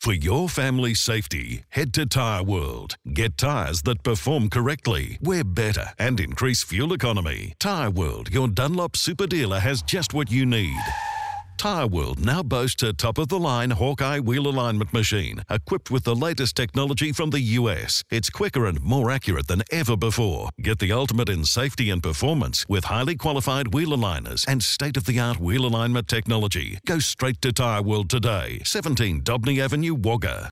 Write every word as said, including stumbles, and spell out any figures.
For your family's safety, head to Tyre World. Get tyres that perform correctly, wear better, and increase fuel economy. Tyre World, your Dunlop super dealer, has just what you need. Tyre World now boasts a top-of-the-line Hawkeye wheel alignment machine equipped with the latest technology from the U S. It's quicker and more accurate than ever before. Get the ultimate in safety and performance with highly qualified wheel aligners and state-of-the-art wheel alignment technology. Go straight to Tyre World today, seventeen Dobney Avenue, Wagga.